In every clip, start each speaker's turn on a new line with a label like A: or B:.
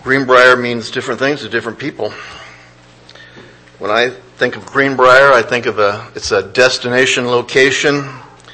A: Greenbrier means different things to different people. When I think of Greenbrier, I think of it's a destination location,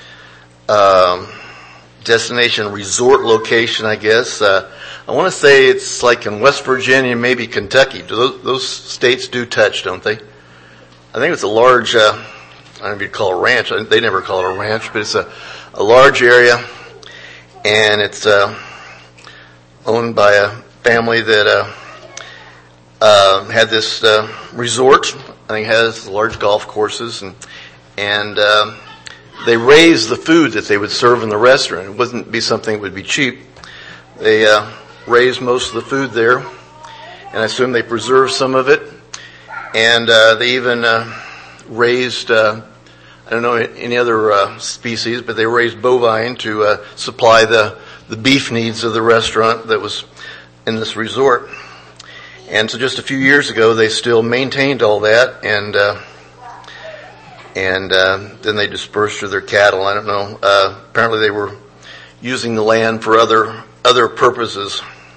A: destination resort location, I guess. I want to say it's like in West Virginia, maybe Kentucky. Those states do touch, don't they? I think it's a large, I don't know if you'd call it a ranch. They never call it a ranch, but it's a large area, and it's owned by a family that had this resort. I think it has large golf courses, and they raised the food that they would serve in the restaurant. It wouldn't be something that would be cheap. They raised most of the food there, and I assume they preserved some of it. And they even raised, I don't know any other species, but they raised bovine to supply the beef needs of the restaurant that was in this resort. And so just a few years ago, they still maintained all that, and then they dispersed to their cattle. I don't know. Apparently, they were using the land for other purposes.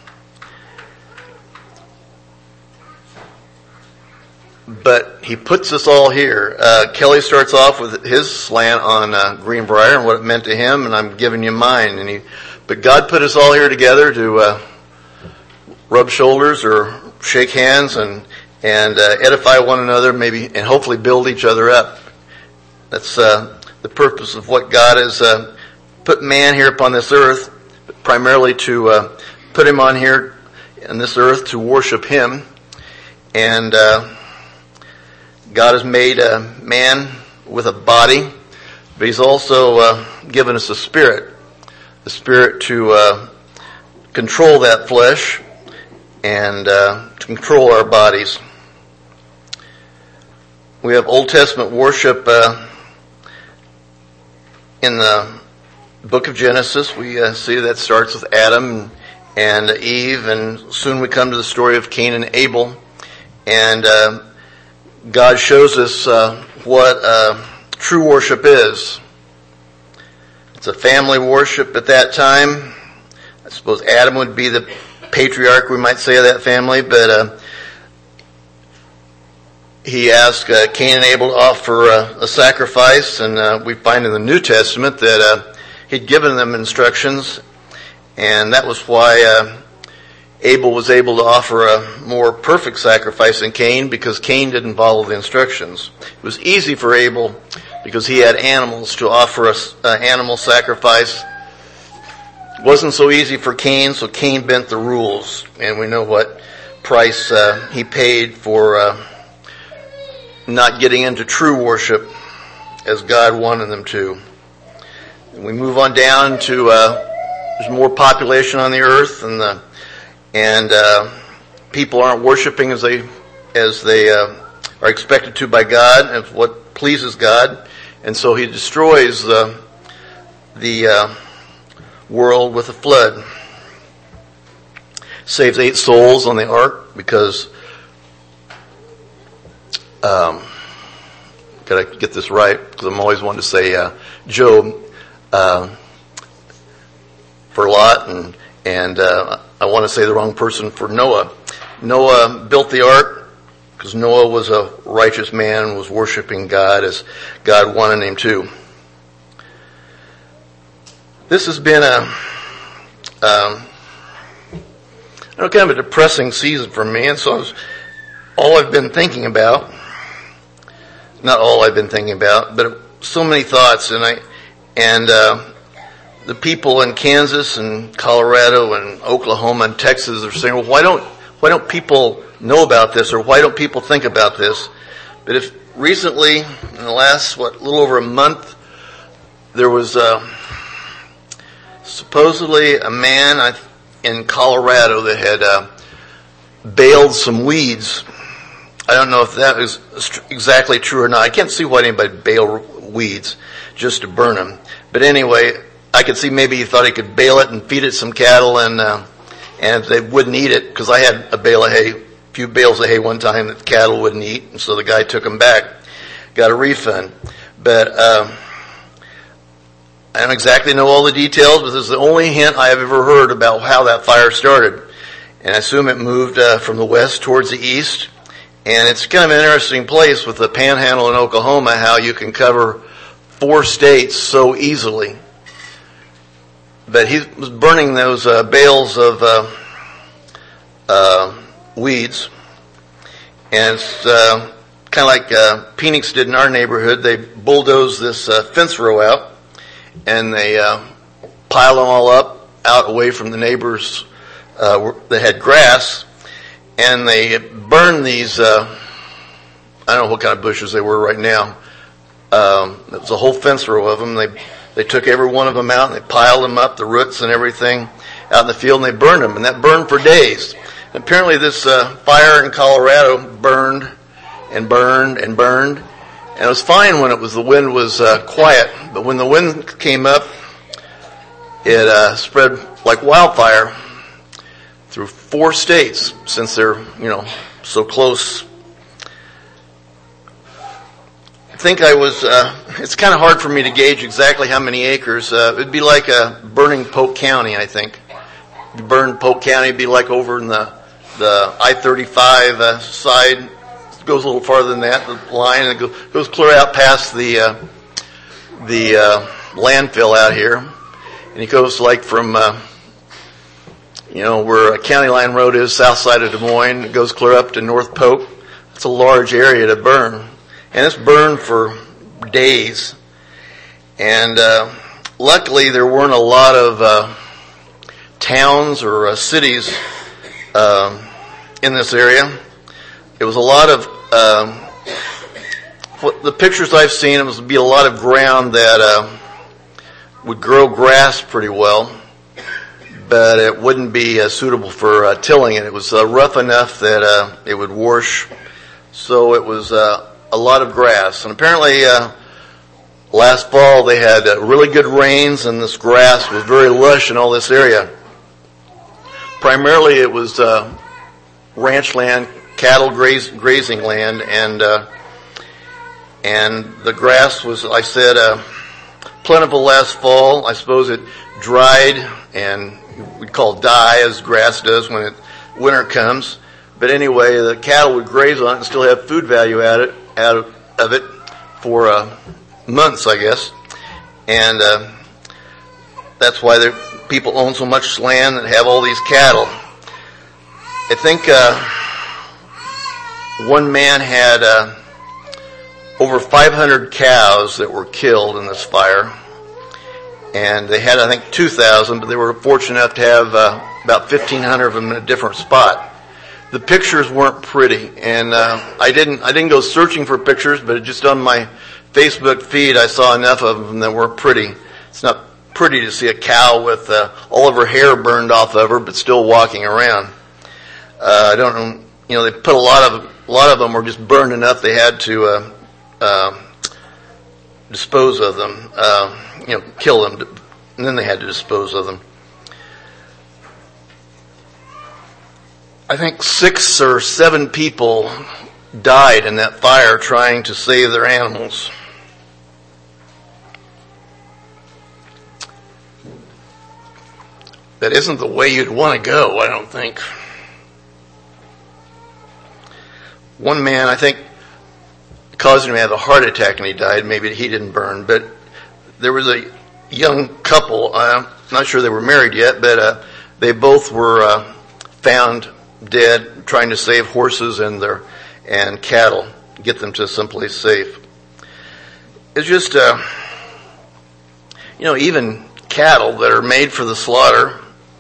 A: But he puts us all here. Kelly starts off with his slant on Greenbrier and what it meant to him, and I'm giving you mine. But God put us all here together to rub shoulders or shake hands and edify one another, maybe, and hopefully build each other up. That's the purpose of what God has put man here upon this earth, but primarily to put him on here on this earth to worship him. And God has made a man with a body, but he's also given us a spirit to control that flesh and to control our bodies. We have Old Testament worship in the book of Genesis. We see that starts with Adam and Eve, and soon we come to the story of Cain and Abel. And God shows us what true worship is. It's a family worship at that time. I suppose Adam would be the patriarch, we might say, of that family, but he asked Cain and Abel to offer a sacrifice, and we find in the New Testament that he'd given them instructions, and that was why Abel was able to offer a more perfect sacrifice than Cain, because Cain didn't follow the instructions. It was easy for Abel because he had animals to offer an animal sacrifice. It wasn't so easy for Cain, so Cain bent the rules, and we know what price he paid for not getting into true worship as God wanted them to. And we move on down to there's more population on the earth, and people aren't worshiping as they are expected to by God, and what pleases God, and so he destroys the world with a flood. Saves 8 souls on the ark because gotta get this right, because I'm always wanting to say Job for Lot, and I want to say the wrong person for Noah. Noah built the ark because Noah was a righteous man, was worshiping God as God wanted him to. This has been kind of a depressing season for me, and so all I've been thinking about, not all I've been thinking about, but so many thoughts, and the people in Kansas and Colorado and Oklahoma and Texas are saying, well, why don't people know about this, or why don't people think about this? But if recently, in the last, little over a month, there was supposedly a man in Colorado that had baled some weeds. I don't know if that is exactly true or not. I can't see why anybody would bale weeds just to burn them. But anyway, I could see maybe he thought he could bale it and feed it some cattle, and they wouldn't eat it, because I had a few bales of hay one time that cattle wouldn't eat, and so the guy took them back, got a refund. But I don't exactly know all the details, but this is the only hint I have ever heard about how that fire started. and I assume it moved from the west towards the east. And it's kind of an interesting place with the Panhandle in Oklahoma, how you can cover 4 states so easily. But he was burning those bales of weeds, and it's kind of like Phoenix did in our neighborhood. They bulldozed this fence row out, and they piled them all up out away from the neighbors that had grass, and they burned these, I don't know what kind of bushes they were right now. It was a whole fence row of them. They took every one of them out, and they piled them up, the roots and everything, out in the field, and they burned them, and that burned for days. And apparently this fire in Colorado burned and burned and burned, and it was fine when the wind was quiet, but when the wind came up, it spread like wildfire through 4 states, since they're, so close. I think it's kind of hard for me to gauge exactly how many acres. It'd be like burning Polk County, I think. If you burn Polk County, it'd be like over in the I-35 side. It goes a little farther than that, the line, and it goes clear out past the landfill out here. And it goes like from, where County Line Road is, south side of Des Moines. It goes clear up to North Polk. It's a large area to burn. And it's burned for days. And luckily there weren't a lot of towns or cities in this area. It was a lot of, the pictures I've seen, it would be a lot of ground that would grow grass pretty well, but it wouldn't be suitable for tilling it. It was rough enough that it would wash, so it was a lot of grass. And apparently last fall they had really good rains, and this grass was very lush in all this area. Primarily it was ranch land, cattle grazing land, and the grass was, I said, plentiful last fall. I suppose it dried, and we'd call die, as grass does when winter comes. But anyway, the cattle would graze on it and still have food value out of it for months, I guess. And that's why people own so much land and have all these cattle. I think one man had over 500 cows that were killed in this fire. And they had, I think, 2,000, but they were fortunate enough to have about 1,500 of them in a different spot. The pictures weren't pretty, and I didn't go searching for pictures, but just on my Facebook feed I saw enough of them that weren't pretty. It's not pretty to see a cow with all of her hair burned off of her, but still walking around. I don't know. They put a lot of them were just burned enough they had to dispose of them. Kill them, and then they had to dispose of them. I think 6 or 7 people died in that fire trying to save their animals. That isn't the way you'd want to go, I don't think. One man, I think, caused him to have a heart attack and he died. Maybe he didn't burn, but there was a young couple, I'm not sure they were married yet, but they both were found dead trying to save horses and cattle, get them to someplace safe. It's just, even cattle that are made for the slaughter,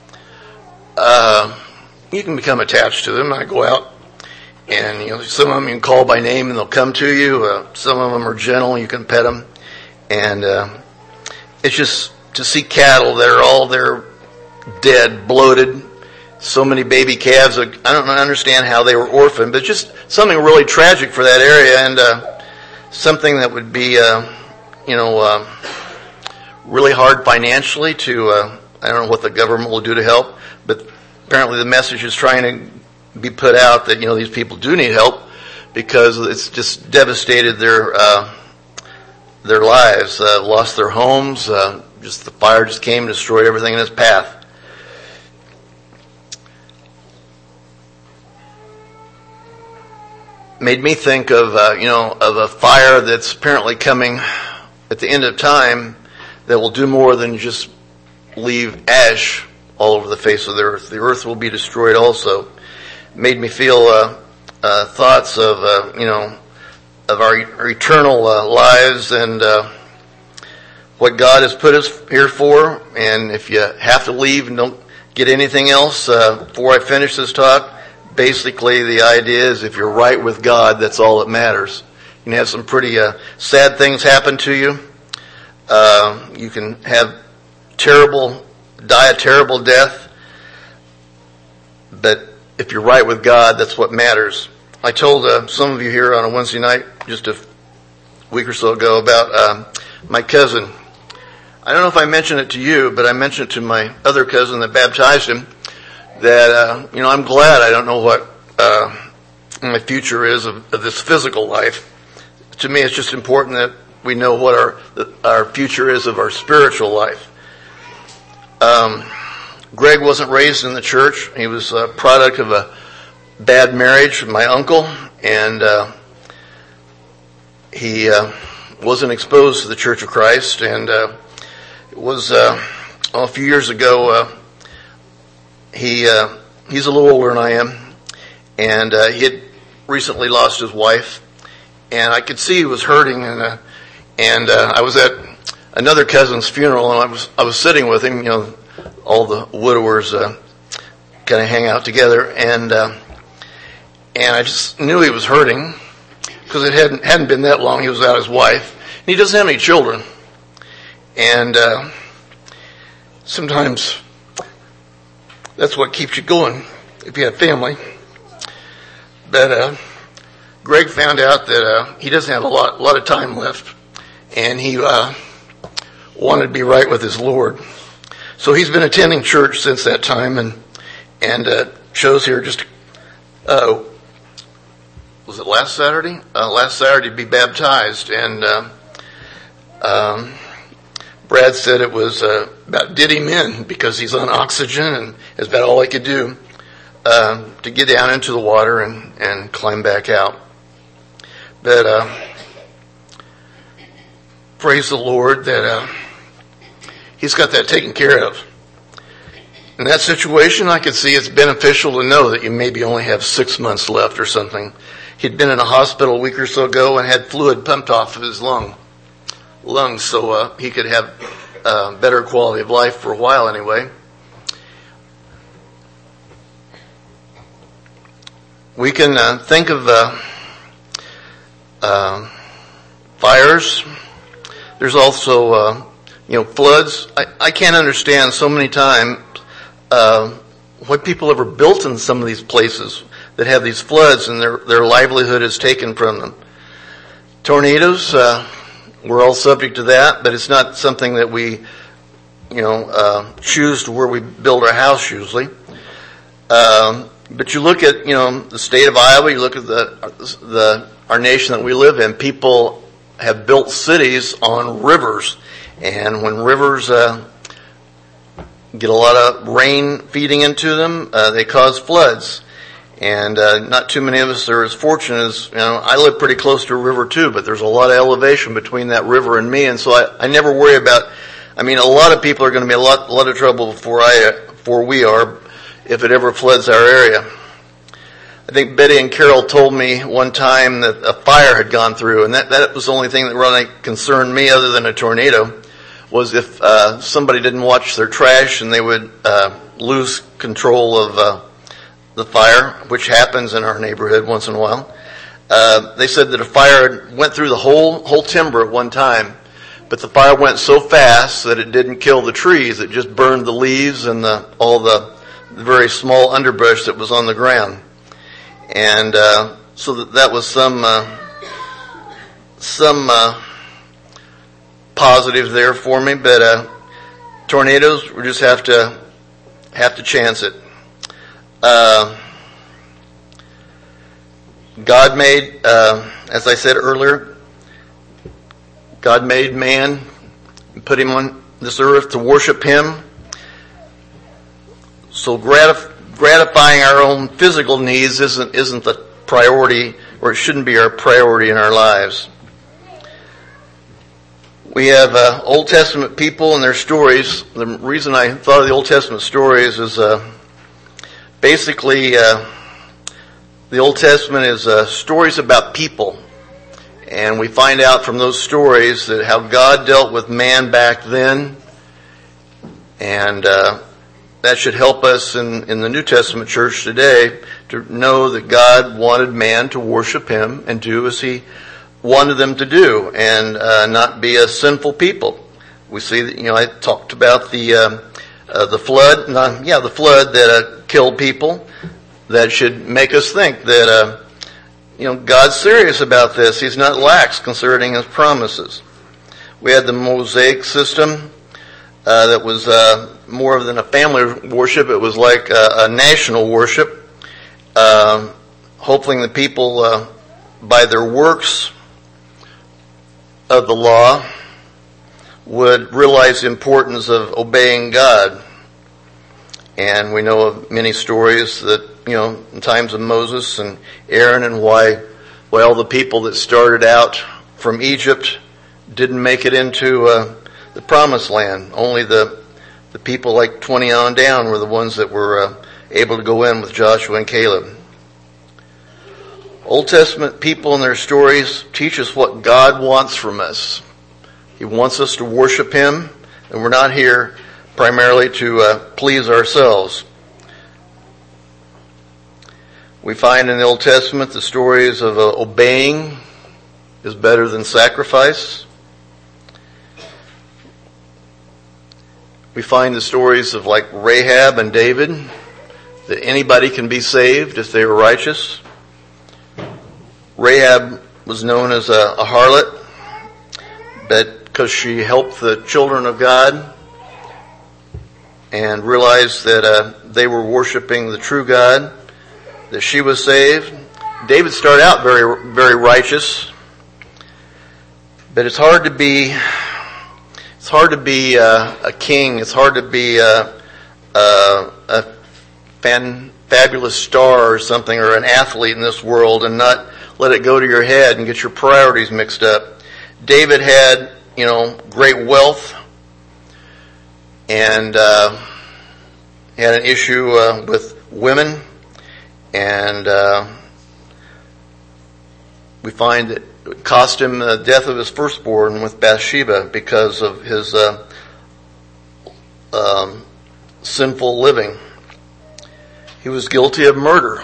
A: you can become attached to them. I go out and, some of them you can call by name and they'll come to you. Some of them are gentle, you can pet them. And it's just to see cattle that are all there dead, bloated, so many baby calves. I don't understand how they were orphaned, but just something really tragic for that area, and something that would be, really hard financially to, I don't know what the government will do to help, but apparently the message is trying to be put out that, these people do need help because it's just devastated their lives, lost their homes, just the fire just came and destroyed everything in its path. made me think of of a fire that's apparently coming at the end of time that will do more than just leave ash all over the face of the earth. The earth will be destroyed also. Made me feel thoughts of of our eternal lives and what God has put us here for. And if you have to leave and don't get anything else before I finish this talk, basically the idea is if you're right with God, that's all that matters. You can have some pretty sad things happen to you. You can die a terrible death. But if you're right with God, that's what matters. I told some of you here on a Wednesday night, just a week or so ago, about my cousin. I don't know if I mentioned it to you, but I mentioned it to my other cousin that baptized him, that, I'm glad I don't know what my future is of this physical life. To me, it's just important that we know what our future is of our spiritual life. Greg wasn't raised in the church. He was a product of a bad marriage with my uncle, and he wasn't exposed to the Church of Christ. And it was a few years ago. He's a little older than I am, and he had recently lost his wife, and I could see he was hurting. And I was at another cousin's funeral, and I was sitting with him. All the widowers kind of hang out together, and I just knew he was hurting because it hadn't been that long he was without his wife, and he doesn't have any children. And sometimes that's what keeps you going if you have family. But Greg found out that he doesn't have a lot of time left, and he wanted to be right with his Lord. So he's been attending church since that time, and chose here just was it last Saturday? Last Saturday to be baptized, and Brad said it was about did him in because he's on oxygen, and it's about all he could do to get down into the water and climb back out. But praise the Lord that he's got that taken care of. In that situation, I could see it's beneficial to know that you maybe only have 6 months left or something. He'd been in a hospital a week or so ago and had fluid pumped off of his lungs, so he could have better quality of life for a while anyway. We can think of fires. There's also floods. I can't understand so many times what people ever built in some of these places that have these floods and their livelihood is taken from them. Tornadoes, we're all subject to that, but it's not something that we, choose to where we build our house usually. But you look at, the state of Iowa, you look at our nation that we live in, people have built cities on rivers. And when rivers get a lot of rain feeding into them, they cause floods. And not too many of us are as fortunate as, I live pretty close to a river too, but there's a lot of elevation between that river and me, and so I never worry about, a lot of people are going to be a lot of trouble before we are, if it ever floods our area. I think Betty and Carol told me one time that a fire had gone through, and that was the only thing that really concerned me other than a tornado, was if somebody didn't watch their trash and they would lose control of the fire, which happens in our neighborhood once in a while. They said that a fire went through the whole timber at one time, but the fire went so fast that it didn't kill the trees. It just burned the leaves and all the very small underbrush that was on the ground. And so that was some positive there for me. But tornadoes, we just have to chance it. God made, as I said earlier, God made man and put him on this earth to worship him. So gratifying our own physical needs isn't the priority or it shouldn't be our priority in our lives. We have Old Testament people and their stories. The reason I thought of the Old Testament stories is basically the Old Testament is stories about people. And we find out from those stories that how God dealt with man back then. And that should help us in the New Testament church today to know that God wanted man to worship him and do as he wanted them to do, and not be a sinful people. We see that, I talked about the flood, the flood that killed people. That should make us think that, God's serious about this. He's not lax concerning his promises. We had the Mosaic system, that was, more than a family worship. It was like a national worship, hoping the people, by their works of the law, would realize the importance of obeying God. And we know of many stories that, in times of Moses and Aaron, and why all the people that started out from Egypt didn't make it into the promised land. Only the people like 20 on down were the ones that were able to go in with Joshua and Caleb. Old Testament people and their stories teach us what God wants from us. He wants us to worship him, and we're not here primarily to please ourselves. We find in the Old Testament the stories of obeying is better than sacrifice. We find the stories of like Rahab and David, that anybody can be saved if they are righteous. Rahab was known as a harlot, but because she helped the children of God and realized that they were worshiping the true God, that she was saved. David started out very, very righteous, but it's hard to be a king. It's hard to be a fabulous star or something, or an athlete in this world, and not let it go to your head and get your priorities mixed up. David had, great wealth, and had an issue with women, and we find that it cost him the death of his firstborn with Bathsheba because of his sinful living. He was guilty of murder.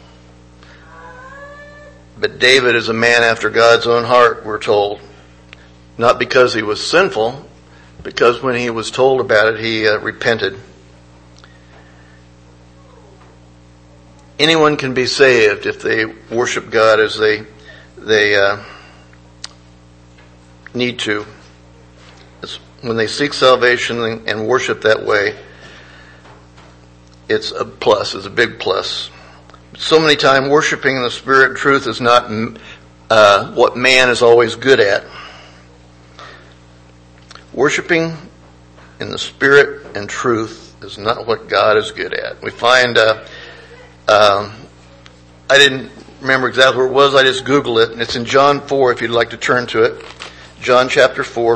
A: But David is a man after God's own heart, we're told. Not because he was sinful, because when he was told about it, he repented. Anyone can be saved if they worship God as they need to. When they seek salvation and worship that way, it's a plus, it's a big plus. So many times worshiping in the Spirit and truth is not what man is always good at. Worshiping in the Spirit and truth is not what God is good at. We find, I didn't remember exactly where it was, I just Googled it, and it's in John 4 if you'd like to turn to it. John chapter 4.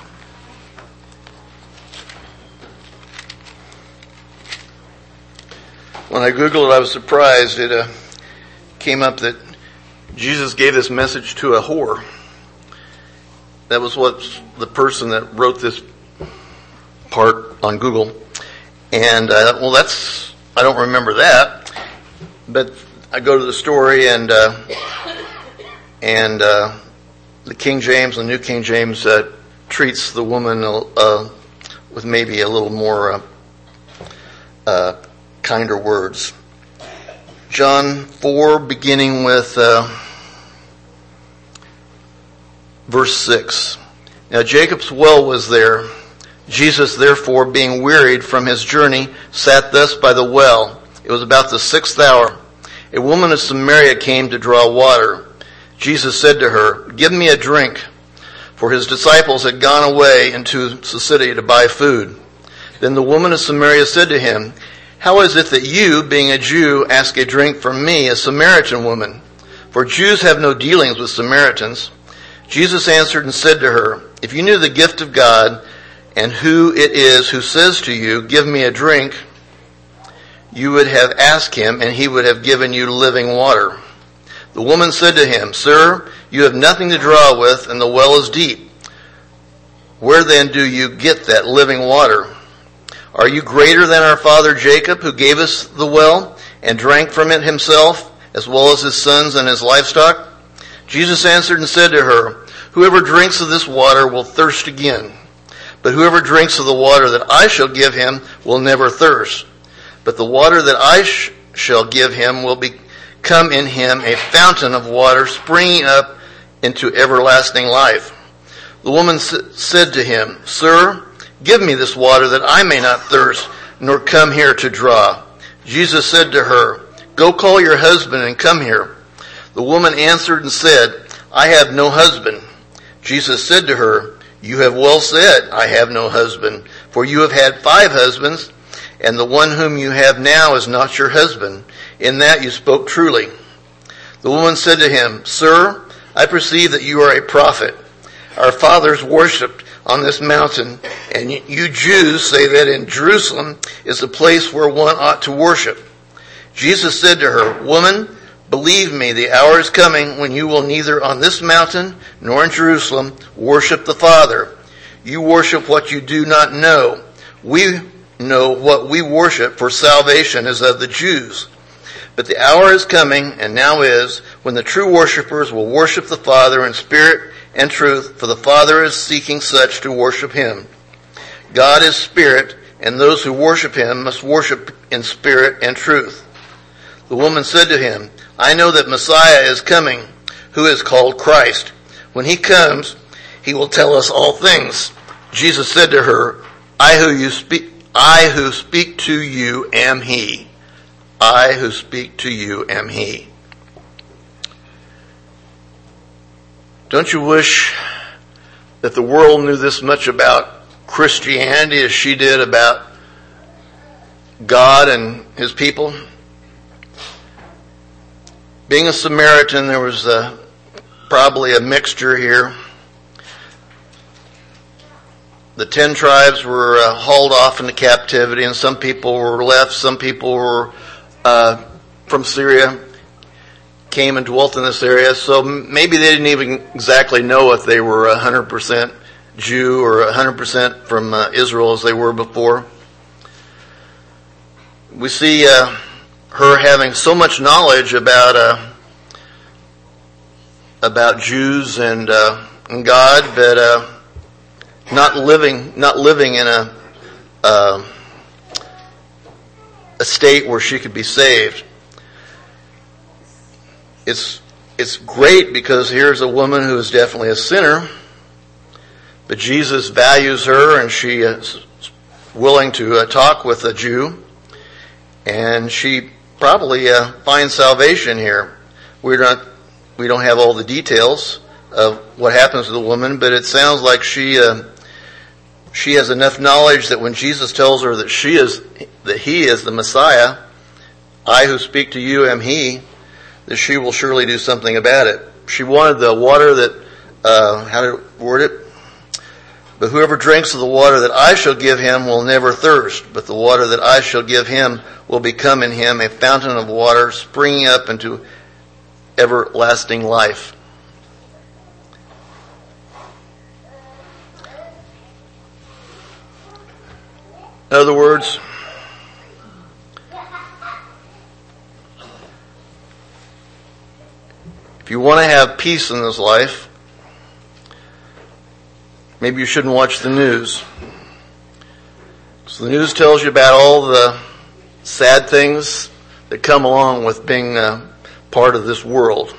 A: When I Googled it, I was surprised. It came up that Jesus gave this message to a whore. That was what the person that wrote this part on Google. And I thought, I don't remember that. But I go to the story, and the King James, the New King James, treats the woman with maybe a little more kinder words. John 4, beginning with verse 6. Now Jacob's well was there. Jesus, therefore, being wearied from his journey, sat thus by the well. It was about the 6th hour. A woman of Samaria came to draw water. Jesus said to her, "Give me a drink," for his disciples had gone away into the city to buy food. Then the woman of Samaria said to him, "How is it that you, being a Jew, ask a drink from me, a Samaritan woman? for Jews have no dealings with Samaritans. Jesus answered and said to her, if you knew the gift of God and who it is who says to you, give me a drink, you would have asked him, and he would have given you living water. The woman said to him, Sir, you have nothing to draw with, and the well is deep. Where then do you get that living water? Are you greater than our father Jacob, who gave us the well, and drank from it himself, as well as his sons and his livestock? Jesus answered and said to her, whoever drinks of this water will thirst again. But whoever drinks of the water that I shall give him will never thirst. But the water that I shall give him will become in him a fountain of water springing up into everlasting life. The woman said to him, Sir, give me this water that I may not thirst, nor come here to draw. Jesus said to her, Go call your husband and come here. The woman answered and said, I have no husband. Jesus said to her, You have well said, I have no husband, for you have had 5 husbands, and the one whom you have now is not your husband. In that you spoke truly. The woman said to him, Sir, I perceive that you are a prophet. Our fathers worshipped on this mountain, and you Jews say that in Jerusalem is the place where one ought to worship. Jesus said to her, Woman, believe me, the hour is coming when you will neither on this mountain nor in Jerusalem worship the Father. You worship what you do not know. We know what we worship, for salvation is of the Jews. But the hour is coming, and now is, when the true worshipers will worship the Father in spirit and truth, for the Father is seeking such to worship him. God is spirit, and those who worship him must worship in spirit and truth. The woman said to him, I know that Messiah is coming, who is called Christ. When he comes, he will tell us all things. Jesus said to her, I who speak to you am he. I who speak to you am he. Don't you wish that the world knew this much about Christianity as she did about God and his people? Being a Samaritan, there was probably a mixture here. The 10 tribes were hauled off into captivity, and some people were left. Some people were from Syria, came and dwelt in this area. So maybe they didn't even exactly know if they were 100% Jew or 100% from Israel as they were before. We see her having so much knowledge about Jews and God, but not living in a state where she could be saved. It's great because here's a woman who is definitely a sinner, but Jesus values her, and she is willing to talk with a Jew, and she probably finds salvation here. We don't have all the details of what happens to the woman, but it sounds like she has enough knowledge that when Jesus tells her that he is the Messiah, I who speak to you am he, that she will surely do something about it. She wanted the water that, how did it word it? But whoever drinks of the water that I shall give him will never thirst, but the water that I shall give him will become in him a fountain of water springing up into everlasting life. In other words, if you want to have peace in this life, maybe you shouldn't watch the news. So the news tells you about all the sad things that come along with being part of this world.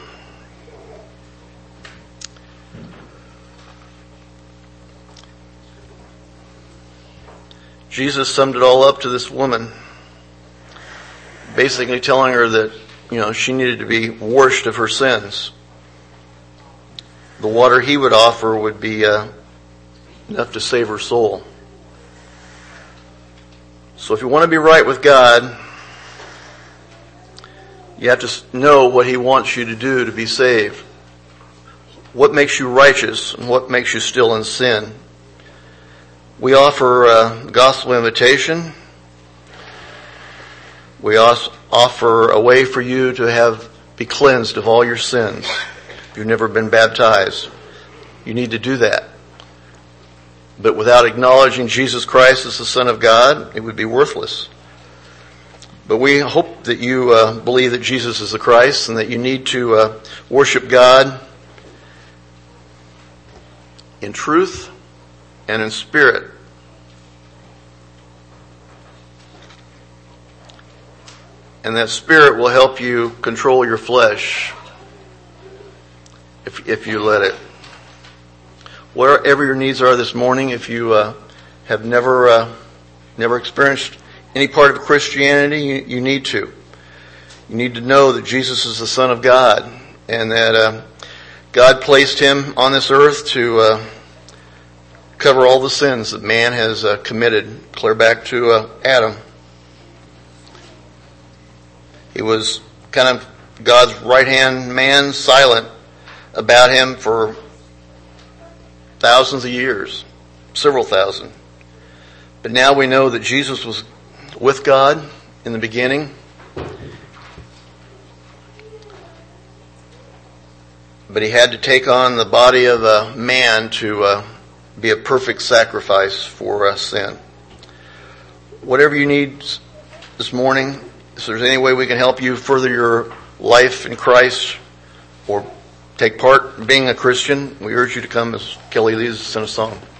A: Jesus summed it all up to this woman, basically telling her that, she needed to be washed of her sins. The water he would offer would be enough to save her soul. So if you want to be right with God, You have to know what He wants you to do to be saved. What makes you righteous and what makes you still in sin. We offer gospel invitation. We also offer a way for you to be cleansed of all your sins. If you've never been baptized, you need to do that. But without acknowledging Jesus Christ as the Son of God, it would be worthless. But we hope that you believe that Jesus is the Christ and that you need to worship God in truth and in spirit. And that spirit will help you control your flesh if you let it. Wherever your needs are this morning, if you have never experienced any part of Christianity, you need to. You need to know that Jesus is the Son of God and that God placed Him on this earth to cover all the sins that man has committed, clear back to Adam. He was kind of God's right-hand man, silent about Him for thousands of years, several thousand. But now we know that Jesus was with God in the beginning. But He had to take on the body of a man to be a perfect sacrifice for sin. Whatever you need this morning, if there's any way we can help you further your life in Christ or take part in being a Christian, we urge you to come as Kelly leads us in a song.